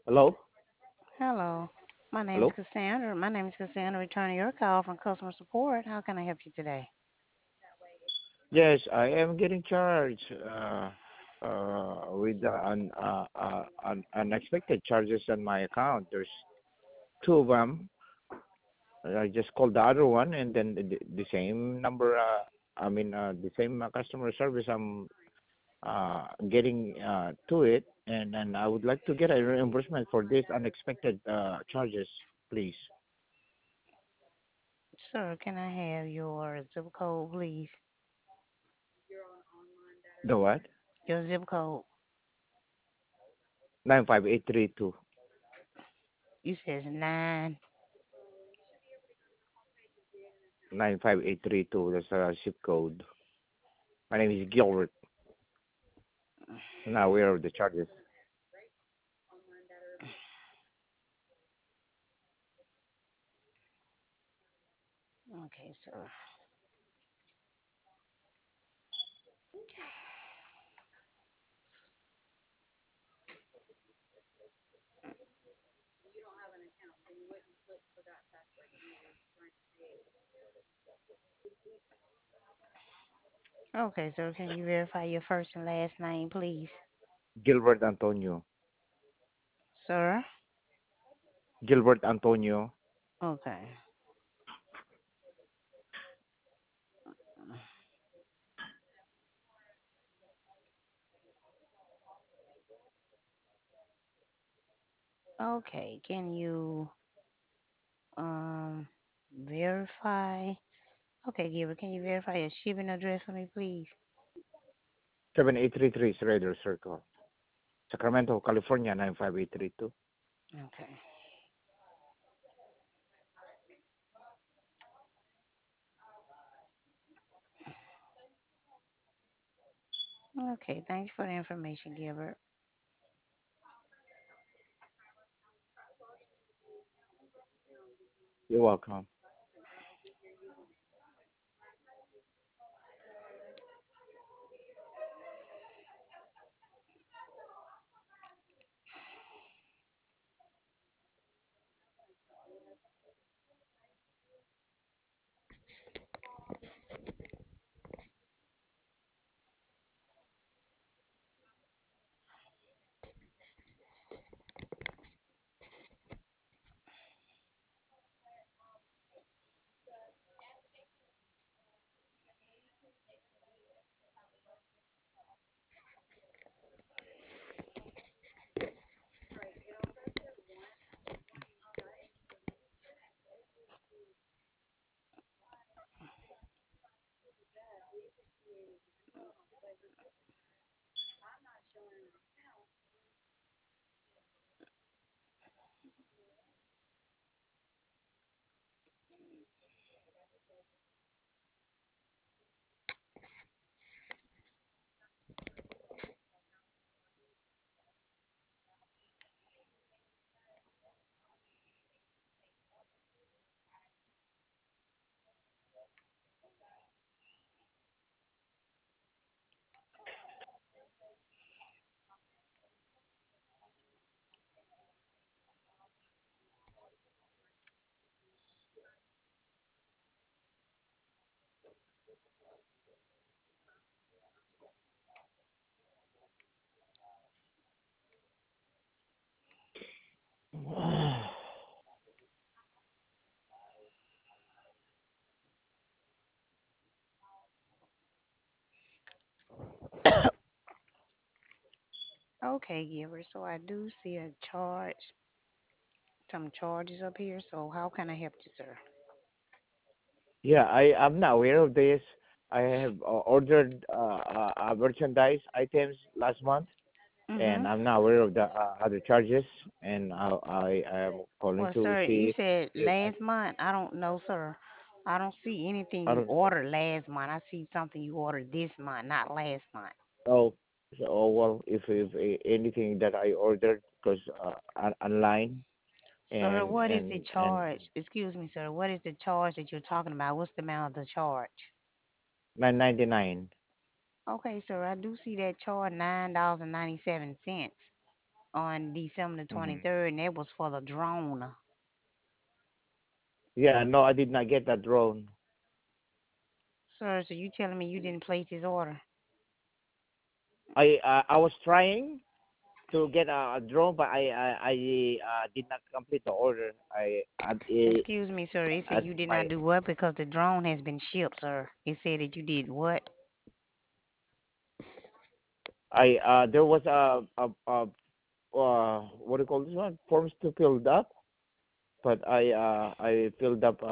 Hello? Hello. My name is Hello? Cassandra. My name is Cassandra, returning your call from customer support. How can I help you today? Yes, I am getting charged with unexpected charges on my account. There's two of them. I just called the other one, and then the same number. The same customer service. I'm getting to it, and I would like to get a reimbursement for this unexpected charges, please. Sir, can I have your zip code, please? The what? Your zip code. 95832. You said 9. 95832. That's a zip code. My name is Gilbert. I'm not aware of the charges. Okay, sir. Okay, sir. Can you verify your first and last name, please? Gilbert Antonio. Sir? Gilbert Antonio. Okay. Okay. Can you um verify? Okay, Gilbert, can you verify your shipping address for me, please? 7833 Schrader Circle. Sacramento, California, 95832. Okay. Okay, thanks for the information, Gilbert. You're welcome. Okay, Gilbert. So I do see a charge, some charges up here. So how can I help you, sir? Yeah, I'm not aware of this. I have ordered merchandise items last month, Mm-hmm. and I'm not aware of the other charges. And I am calling Well, to sir, you see said if I, last month. I don't know, sir. I don't see anything I you don't ordered last month. I see something you ordered this month, not last month. know. So, well, if anything that I ordered, because online Sir, and what is the and and charge? Excuse me, sir. What is the charge that you're talking about? What's the amount of the charge? 999. Okay, sir, I do see that charge $9.97. on December the Hmm. 23rd, and that was for the drone. Yeah, no, I did not get that drone. Sir, so you telling me you didn't place this order? I was trying to get a drone, but I did not complete the order. Excuse me, sir. It said At you did not my do what because the drone has been shipped, sir. It said that you did what? I there was what do you call this one, forms to fill up, but I filled up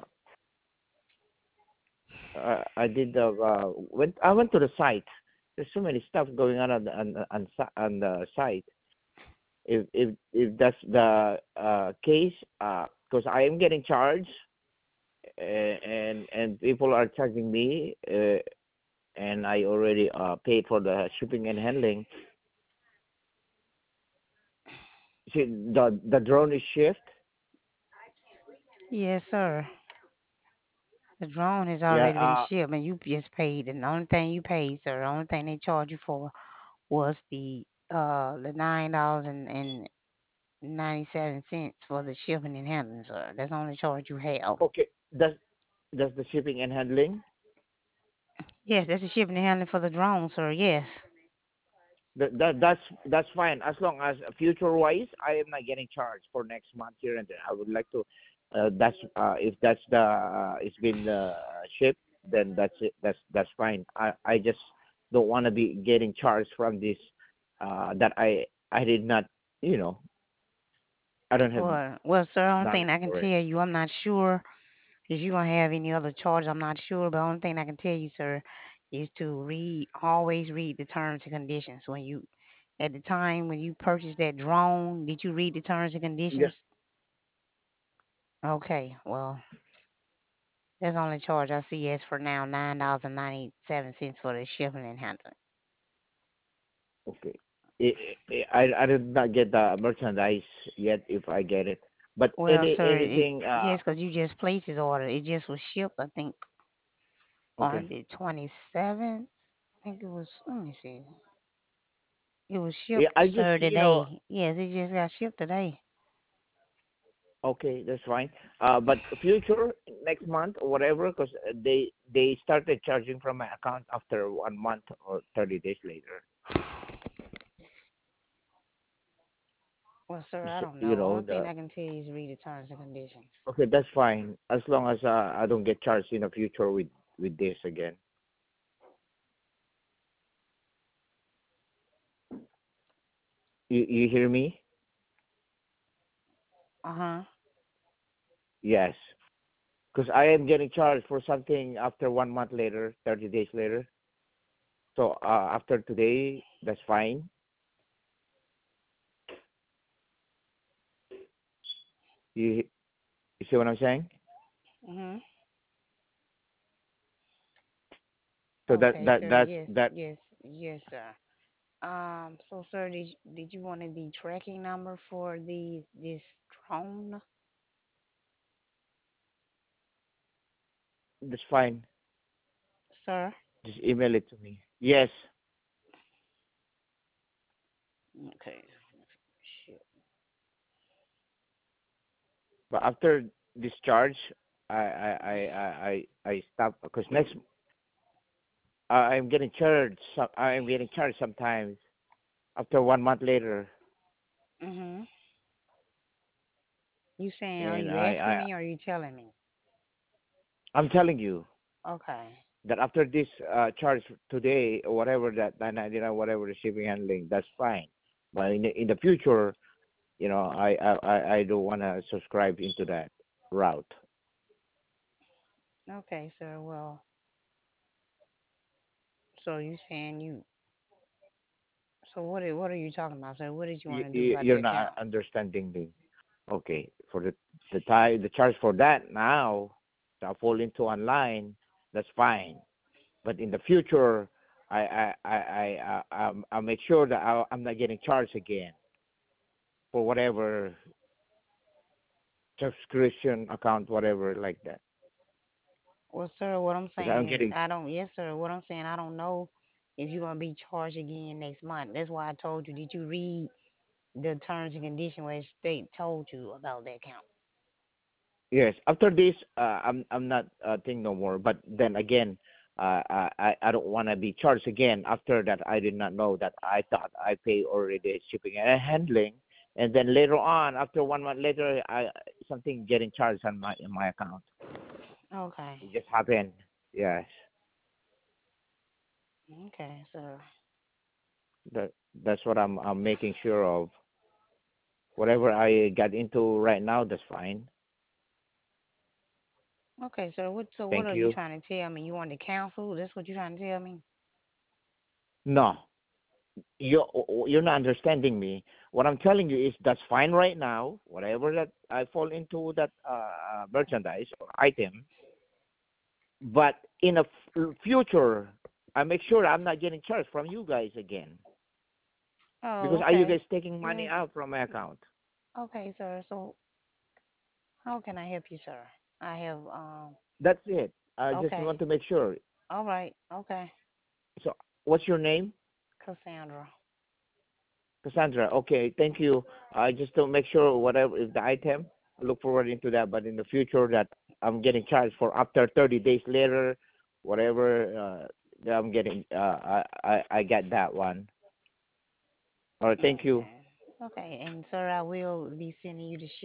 I did the went I went to the site. There's so many stuff going on the site. If that's the case, because I am getting charged, and people are charging me, and I already paid for the shipping and handling. See, the drone is shipped. Yes, sir. The drone has Yeah. already been shipped, and you just paid. And the only thing you paid, sir, the only thing they charged you for was the $9 and 97 cents for the shipping and handling, sir. That's the only charge you have. Okay. Does the shipping and handling? Yes, that's the shipping and handling for the drone, sir. Yes. That's fine, as long as future wise I am not getting charged for next month here and there. I would like to. That's if that's the it's been shipped, then that's it. That's fine. I just don't want to be getting charged from this that I did not, you know, I don't have Well, sir, the only thing knowledge I can for tell it. you, I'm not sure if you're gonna have any other charge. I'm not sure, but the only thing I can tell you, sir, is to always read the terms and conditions when you, at the time when you purchased that drone. Did you read the terms and Yes. conditions? Okay, well, that's the only charge I see as for now, $9.97 for the shipping and handling. Okay. I did not get the merchandise yet if I get it, but Well, sir, anything yes, because you just placed his order. It just was shipped, I think, okay. on the 27th. I think it was. Let me see. It was Yeah, shipped, I just, sir, today. Yes, it just got shipped today. okay, that's fine. But future next month or whatever, because they started charging from my account after 1 month or 30 days later. Well, sir, I So, don't know. Only thing the I can tell you is read the terms and conditions. okay, that's fine as long as I don't get charged in the future with this again. You hear me? Uh huh. Yes, because I am getting charged for something after 1 month later, 30 days later. So after today, that's fine. You you see what I'm saying? Mhm. So that Okay, that sir. that's Yes, that yes, yes, sir. So, sir, did you want the tracking number for this drone, that's fine. sir? Just email it to me. Yes, Okay. Shit. but after discharge, I stop because next I'm getting charged. I'm getting charged sometimes after 1 month later, Mhm. You saying? Are and you asking me or are you telling me? I'm telling you Okay. that after this charge today or whatever, that 999 whatever the shipping handling, that's fine. But in the future, I don't want to subscribe into that route. Okay, sir. Well, so you saying you? So what are you talking about, sir? What did you want to do about the You're not account? understanding me. Okay, for the charge for that now, to fall into online, that's fine. But in the future, I'll make sure that I'm not getting charged again for whatever subscription account, whatever like that. Well, sir, what I'm Because I'm saying is getting I don't. Yes, sir. What I'm saying, I don't know if you're gonna be charged again next month. That's why I told you. Did you read? the terms and condition where state told you about that account. Yes. After this, I'm not think no more. But then again, I don't want to be charged again. After that, I did not know that. I thought I pay already shipping and handling, and then later on, after 1 month later, I something getting charged on my in my account. Okay. It just happened. Yes. Okay, sir. That that's what I'm making sure of. Whatever I got into right now, that's fine. Okay, sir. What Thank are you you. trying to tell me? You want to cancel? That's what you're trying to tell me? No, you you're not understanding me. What I'm telling you is that's fine right now. Whatever that I fall into that merchandise or item, but in a future, I make sure I'm not getting charged from you guys again. Oh, Because are you okay. guys taking money Yes. out from my account? Okay, sir. So how can I help you, sir? I have That's it. I just okay. want to make sure. All right. Okay. So, what's your name? Cassandra. Cassandra. Okay, thank you. I just to make sure whatever is the item, I look forward into that. But in the future, that I'm getting charged for after 30 days later, whatever that I'm getting. I get that one. All right, thank you. Okay. Okay. And sir, I will be sending you the